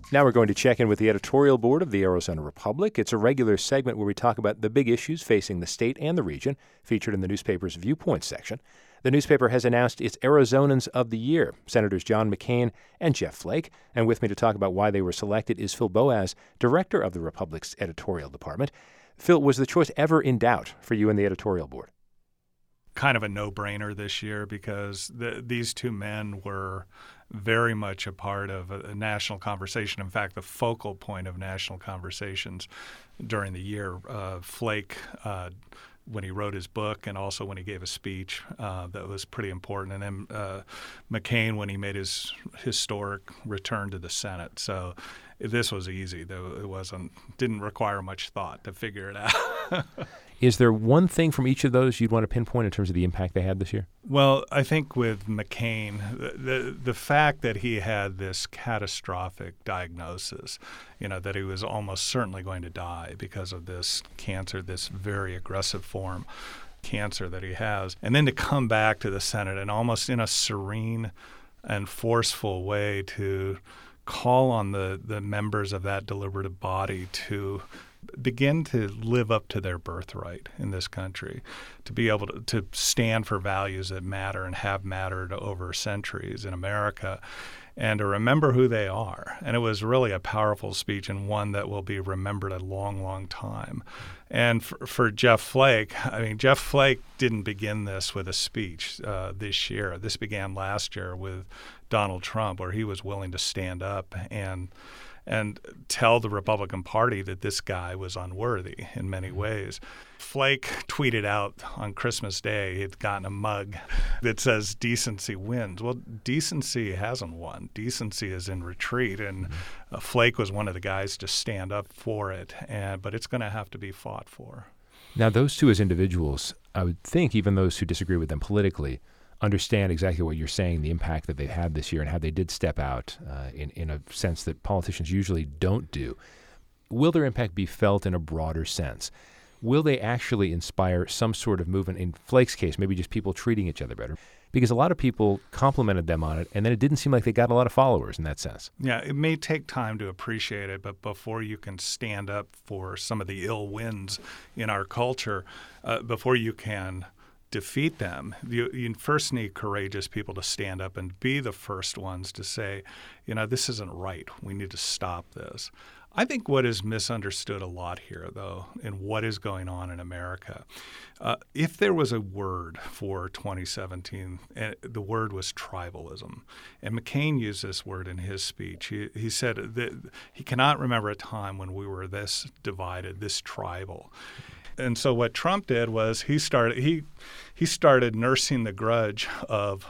Now we're going to check in with the editorial board of the Arizona Republic. It's a regular segment where we talk about the big issues facing the state and the region, featured in the newspaper's Viewpoint section. The newspaper has announced its Arizonans of the Year, Senators John McCain and Jeff Flake. And with me to talk about why they were selected is Phil Boas, director of the Republic's editorial department. Phil, was the choice ever in doubt for you and the editorial board? Kind of a no-brainer this year because these two men were very much a part of a national conversation. In fact, the focal point of national conversations during the year. Flake, when he wrote his book and also when he gave a speech, that was pretty important. And then McCain, when he made his historic return to the Senate. So this was easy. It didn't require much thought to figure it out. Is there one thing from each of those you'd want to pinpoint in terms of the impact they had this year? Well, I think with McCain, the fact that he had this catastrophic diagnosis, that he was almost certainly going to die because of this cancer, this very aggressive form cancer that he has, and then to come back to the Senate and almost in a serene and forceful way to call on the members of that deliberative body to begin to live up to their birthright in this country, to be able to stand for values that matter and have mattered over centuries in America, and to remember who they are. And it was really a powerful speech and one that will be remembered a long, long time. And for Jeff Flake, Jeff Flake didn't begin this with a speech this year. This began last year with Donald Trump, where he was willing to stand up and tell the Republican Party that this guy was unworthy in many ways. Flake tweeted out on Christmas Day he'd gotten a mug that says decency wins. Well, decency hasn't won. Decency is in retreat, and Flake was one of the guys to stand up for it, but it's going to have to be fought for. Now, those two as individuals, I would think even those who disagree with them politically understand exactly what you're saying, the impact that they've had this year and how they did step out in a sense that politicians usually don't do. Will their impact be felt in a broader sense? Will they actually inspire some sort of movement? In Flake's case, maybe just people treating each other better. Because a lot of people complimented them on it, and then it didn't seem like they got a lot of followers in that sense. Yeah, it may take time to appreciate it, but before you can stand up for some of the ill winds in our culture, before you can defeat them, you first need courageous people to stand up and be the first ones to say, this isn't right. We need to stop this. I think what is misunderstood a lot here, though, in what is going on in America, if there was a word for 2017, the word was tribalism. And McCain used this word in his speech. He said that he cannot remember a time when we were this divided, this tribal. And so what Trump did was he started nursing the grudge of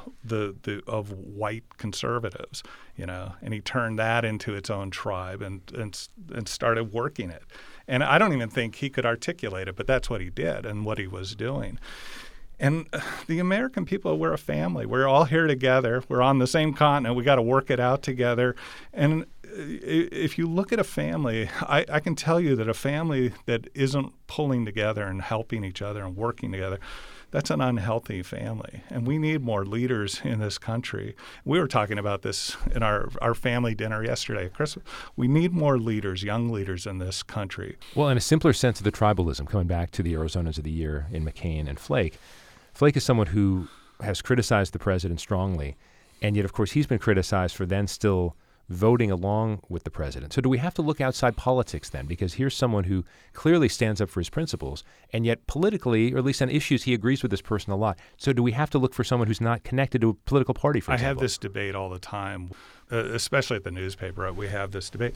of white conservatives, and he turned that into its own tribe and started working it. And I don't even think he could articulate it, but that's what he did and what he was doing. And the American people, we're a family. We're all here together. We're on the same continent. We got to work it out together. And if you look at a family, I can tell you that a family that isn't pulling together and helping each other and working together, that's an unhealthy family. And we need more leaders in this country. We were talking about this in our family dinner yesterday at Christmas. We need more leaders, young leaders in this country. Well, in a simpler sense of the tribalism, coming back to the Arizonans of the Year in McCain and Flake, Flake is someone who has criticized the president strongly, and yet, of course, he's been criticized for then still voting along with the president. So do we have to look outside politics then? Because here's someone who clearly stands up for his principles, and yet politically, or at least on issues, he agrees with this person a lot. So do we have to look for someone who's not connected to a political party, for example? I have this debate all the time, especially at the newspaper. We have this debate.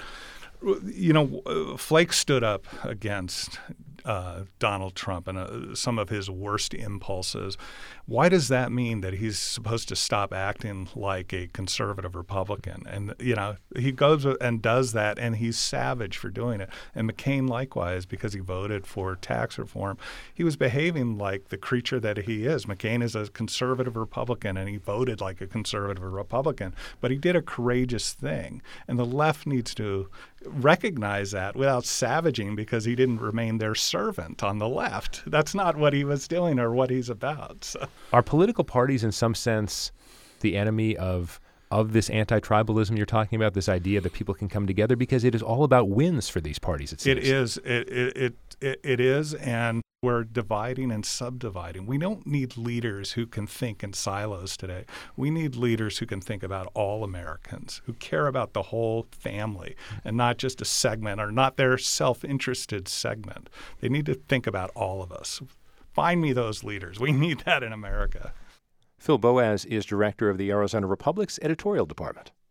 Flake stood up against Donald Trump and some of his worst impulses. Why does that mean that he's supposed to stop acting like a conservative Republican? And, he goes and does that, and he's savage for doing it. And McCain, likewise, because he voted for tax reform, he was behaving like the creature that he is. McCain is a conservative Republican, and he voted like a conservative Republican. But he did a courageous thing. And the left needs to recognize that without savaging because he didn't remain their servant on the left. That's not what he was doing or what he's about. So. Are political parties in some sense the enemy of of this anti-tribalism you're talking about, this idea that people can come together? Because it is all about wins for these parties, it seems. It is. It is, and we're dividing and subdividing. We don't need leaders who can think in silos today. We need leaders who can think about all Americans, who care about the whole family and not just a segment or not their self-interested segment. They need to think about all of us. Find me those leaders. We need that in America. Phil Boas is director of the Arizona Republic's editorial department.